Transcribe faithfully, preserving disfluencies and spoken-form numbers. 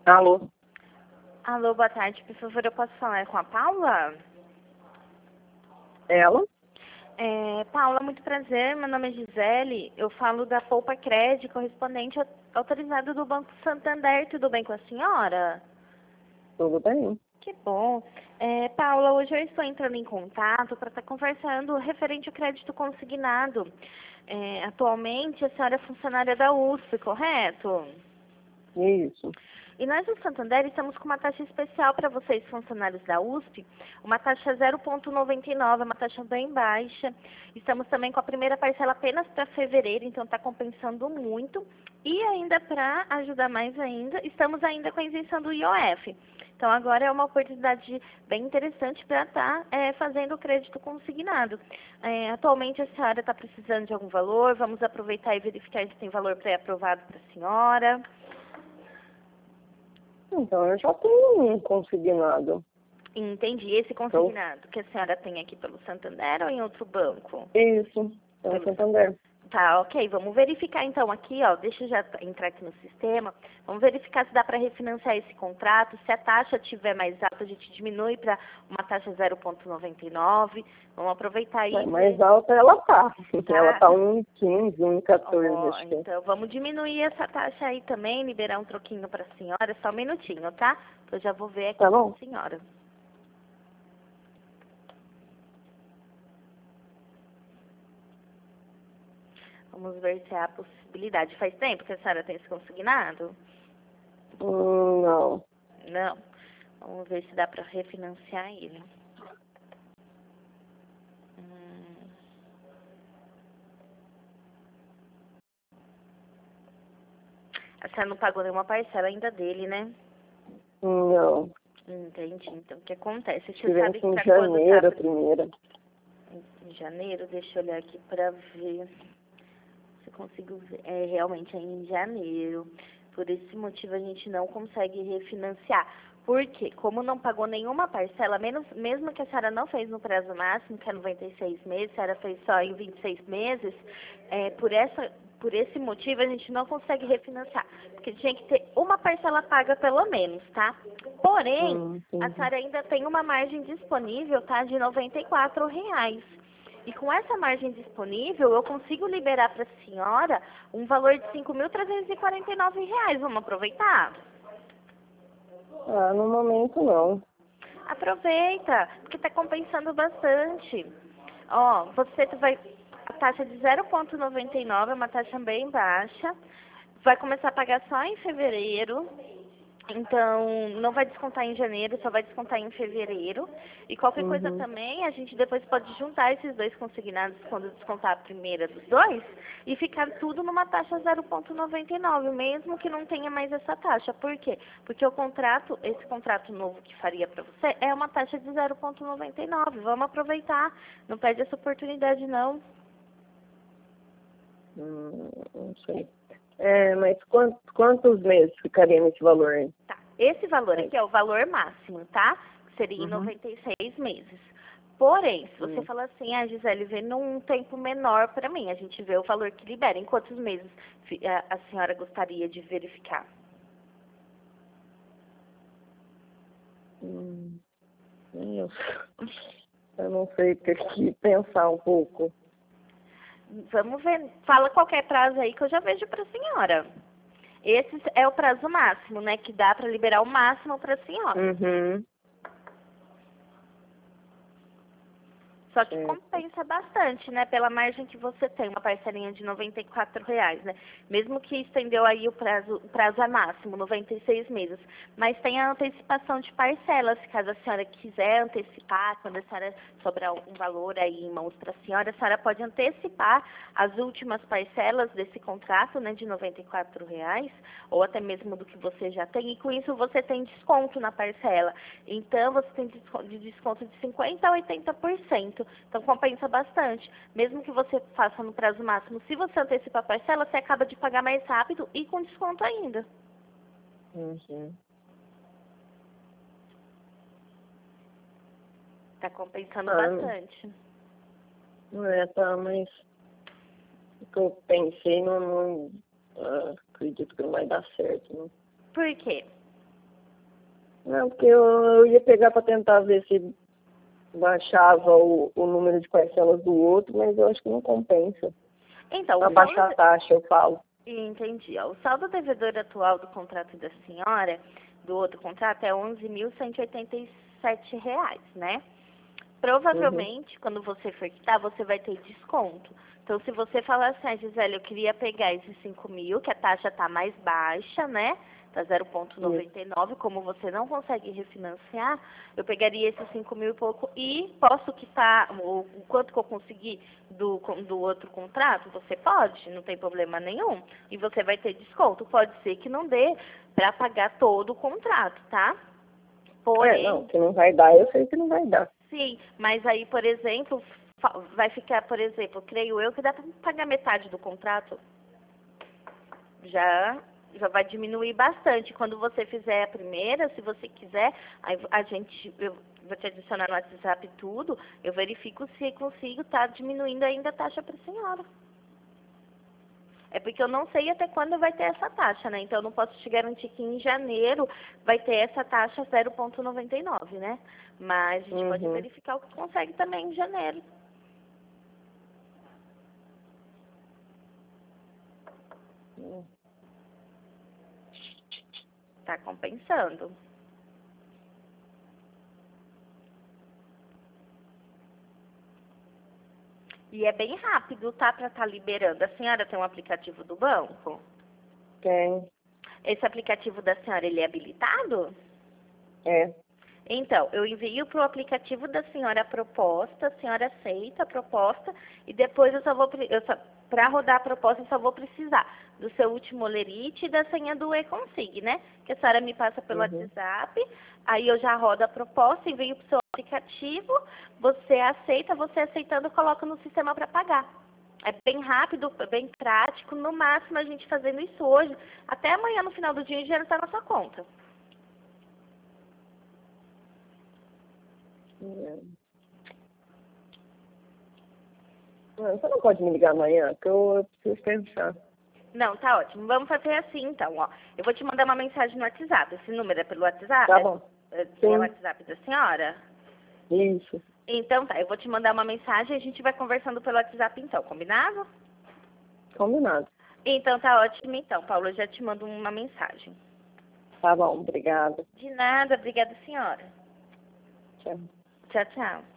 Alô? Alô, boa tarde. Por favor, eu posso falar com a Paula? Ela? É, Paula, muito prazer. Meu nome é Gisele. Eu falo da Poupa Crédito, correspondente autorizado do Banco Santander. Tudo bem com a senhora? Tudo bem. Que bom. É, Paula, hoje eu estou entrando em contato para estar conversando referente ao crédito consignado. É, atualmente, a senhora é funcionária da U S P, correto? Isso. E nós do Santander estamos com uma taxa especial para vocês, funcionários da U S P, uma taxa zero vírgula noventa e nove, uma taxa bem baixa. Estamos também com a primeira parcela apenas para fevereiro, então está compensando muito. E ainda para ajudar mais ainda, estamos ainda com a isenção do I O F. Então agora é uma oportunidade bem interessante para estar tá, é, fazendo o crédito consignado. É, atualmente a senhora está precisando de algum valor, vamos aproveitar e verificar se tem valor pré-aprovado para a senhora. Então, eu já tenho um consignado. Entendi. Esse consignado que a senhora tem aqui pelo Santander ou em outro banco? Isso, é o Santander. Tá, ok. Vamos verificar então aqui, ó. Deixa eu já entrar aqui no sistema. Vamos verificar se dá para refinanciar esse contrato. Se a taxa estiver mais alta, a gente diminui para uma taxa zero vírgula noventa e nove. Vamos aproveitar aí. É, mais alta ela tá. Tá. Ela tá um vírgula quinze, um vírgula quatorze, Ó, acho que é. então, vamos diminuir essa taxa aí também, liberar um troquinho para a senhora. Só um minutinho, tá? Eu já vou ver aqui Tá com bom. a senhora. Vamos ver se há possibilidade. Faz tempo que a senhora tem esse consignado? Hum, não. Não. Vamos ver se dá para refinanciar ele. Hum. A senhora não pagou nenhuma parcela ainda dele, né? Não. Entendi. Então, o que acontece? Você Tivemos sabe em pra quando janeiro tá... a primeira. Em janeiro? Deixa eu olhar aqui pra ver se eu consigo ver. É, realmente é em janeiro. Por esse motivo a gente não consegue refinanciar. Por quê? Como não pagou nenhuma parcela, menos, mesmo que a senhora não fez no prazo máximo, que é noventa e seis meses, a senhora fez só em vinte e seis meses, é, por, essa, por esse motivo a gente não consegue refinanciar. Porque tinha que ter uma parcela paga pelo menos, tá? Porém, Hum, a entendi. senhora ainda tem uma margem disponível, tá? De noventa e quatro reais. E com essa margem disponível, eu consigo liberar para a senhora um valor de cinco mil trezentos e quarenta e nove reais. Vamos aproveitar? Ah, no momento não. Aproveita, porque está compensando bastante. Ó, você vai... A taxa de zero vírgula noventa e nove é uma taxa bem baixa. Vai começar a pagar só em fevereiro. Então, não vai descontar em janeiro, só vai descontar em fevereiro. E qualquer coisa Uhum. também, a gente depois pode juntar esses dois consignados quando descontar a primeira dos dois e ficar tudo numa taxa zero vírgula noventa e nove, mesmo que não tenha mais essa taxa. Por quê? Porque o contrato, esse contrato novo que faria para você é uma taxa de zero vírgula noventa e nove. Vamos aproveitar, não perde essa oportunidade não. Hum, não sei. É, mas quantos, quantos meses ficaria nesse valor aí? Tá. Esse valor É. aqui é o valor máximo, tá? Seria em Uhum. noventa e seis meses. Porém, se você Hum. falar assim, ah, Gisele, vê num tempo menor para mim, a gente vê o valor que libera. Em quantos meses a, a senhora gostaria de verificar? Hum. Eu, eu não sei, ter que pensar um pouco. Vamos ver. Fala qualquer prazo aí que eu já vejo para a senhora. Esse é o prazo máximo, né? Que dá para liberar o máximo para a senhora. Uhum. Só que Certo. compensa bastante, né? Pela margem que você tem, uma parcelinha de noventa e quatro reais, né? Mesmo que estendeu aí o prazo, o prazo é máximo, noventa e seis meses. Mas tem a antecipação de parcelas, caso a senhora quiser antecipar, quando a senhora sobrar um valor aí em mãos para a senhora, a senhora pode antecipar as últimas parcelas desse contrato, né? De noventa e quatro reais, ou até mesmo do que você já tem, e com isso você tem desconto na parcela. Então, você tem de desconto de cinquenta a oitenta por cento. Então, compensa bastante. Mesmo que você faça no prazo máximo, se você antecipa a parcela, você acaba de pagar mais rápido e com desconto ainda. Uhum. Tá compensando Ah, bastante. não é, tá, mas o que eu pensei, não, não ah, acredito que não vai dar certo, né? Por quê? Não, porque eu, eu ia pegar para tentar ver se baixava o, o número de parcelas do outro, mas eu acho que não compensa. Então, Para o baixar saldo... a taxa, eu falo. Entendi. Ó. O saldo devedor atual do contrato da senhora, do outro contrato, é onze mil cento e oitenta e sete reais, né? Provavelmente, uhum. quando você for quitar, você vai ter desconto. Então, se você falar assim, ah, Gisele, eu queria pegar esses cinco mil, que a taxa está mais baixa, né? Está zero vírgula noventa e nove, como você não consegue refinanciar, eu pegaria esses cinco mil e pouco e posso quitar o, o quanto que eu conseguir do, do outro contrato? Você pode, não tem problema nenhum. E você vai ter desconto. Pode ser que não dê para pagar todo o contrato, tá? Porém, é, não, que não vai dar, eu sei que não vai dar. Sim, mas aí, por exemplo, vai ficar, por exemplo, creio eu que dá para pagar metade do contrato. Já, já vai diminuir bastante. Quando você fizer a primeira, se você quiser, aí a gente, eu vou te adicionar no WhatsApp tudo, eu verifico se consigo estar tá diminuindo ainda a taxa para a senhora. É porque eu não sei até quando vai ter essa taxa, né? Então, eu não posso te garantir que em janeiro vai ter essa taxa zero vírgula noventa e nove, né? Mas a gente uhum. pode verificar o que consegue também em janeiro. Uhum. Tá compensando. E é bem rápido, tá? Pra estar tá liberando. A senhora tem um aplicativo do banco? Tem. Esse aplicativo da senhora, ele é habilitado? É. Então, eu envio para o aplicativo da senhora a proposta, a senhora aceita a proposta e depois eu só vou, para rodar a proposta, eu só vou precisar do seu último olerite e da senha do e-consig, né? Que a senhora me passa pelo uhum. WhatsApp, aí eu já rodo a proposta, envio para o seu aplicativo, você aceita, você aceitando, coloca no sistema para pagar. É bem rápido, bem prático, no máximo a gente fazendo isso hoje, até amanhã no final do dia o dinheiro está na sua conta. Não, você não pode me ligar amanhã, porque eu, eu preciso pensar. Não, tá ótimo. Vamos fazer assim, então, ó. Eu vou te mandar uma mensagem no WhatsApp. Esse número é pelo WhatsApp? Tá bom. É, é o WhatsApp da senhora? Isso. Então tá, eu vou te mandar uma mensagem e a gente vai conversando pelo WhatsApp então, combinado? Combinado. Então tá ótimo então, Paulo. Eu já te mando uma mensagem. Tá bom, obrigada. De nada, obrigada, senhora. Tchau. Tchau, tchau.